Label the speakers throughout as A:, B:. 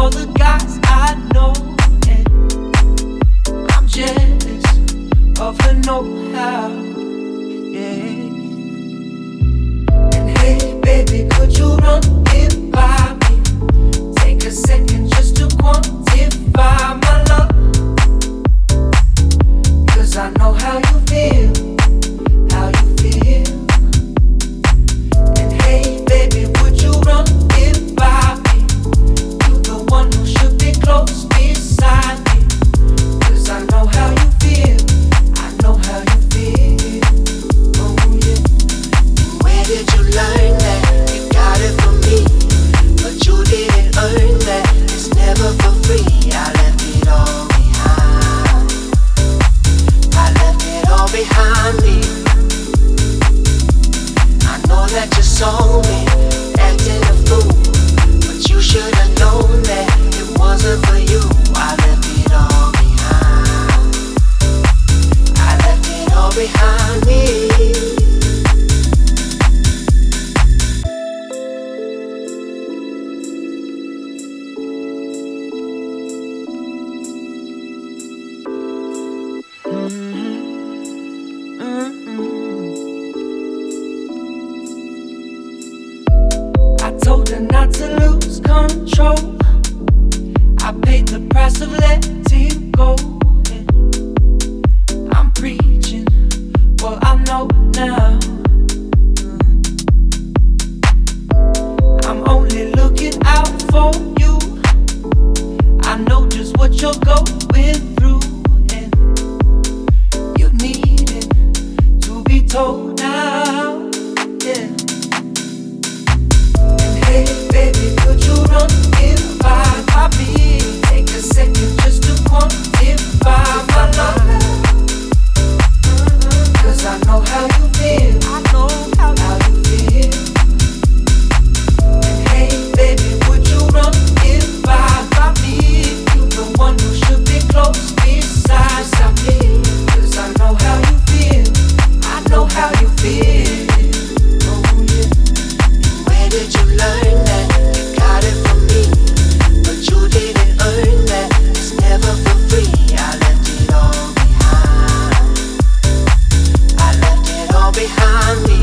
A: all the guys I know, and I'm jealous of her know-how. Yeah. And hey, baby, could you run it by me? Take a second just to quantify my love, 'cause I know how you feel, how you feel. And hey, baby, would you run it by me? You're the one who should be close beside me, 'cause I know how you feel, I know how you feel. Oh yeah.
B: Where did you learn that? You got it from me, but you didn't earn that. It's never for free. I left it all behind. I left it all behind me. I know that you saw me acting a fool, but you should have known that it wasn't for you. I left it all behind. I left it all behind me.
A: I told her not to lose control. I paid the price of letting go. And I'm preaching, well I know now. I'm only looking out for you. I know just what you're going through, and you needed to be told now. Yeah. Hey baby, could you run it by me? Take a second just to quantify my love, 'cause I know how you feel, I know how you feel. And hey baby, would you run it by me? You're the one who should be close beside me, 'cause I know how you feel, I know how you feel.
B: Where did you learn that? You got it from me, but you didn't earn that. It's never for free. I left it all behind. I left it all behind me.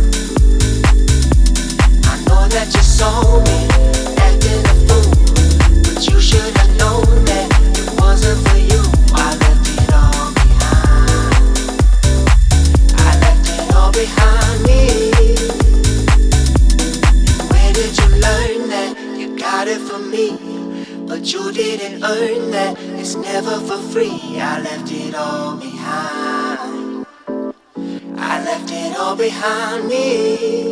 B: I know that you saw me acting a fool, but you should have known that it wasn't for you. I left it all behind. I left it all behind me. Where did you learn that? You got it from me, but you didn't earn that. It's never for free. I left it all behind. I left it all behind me.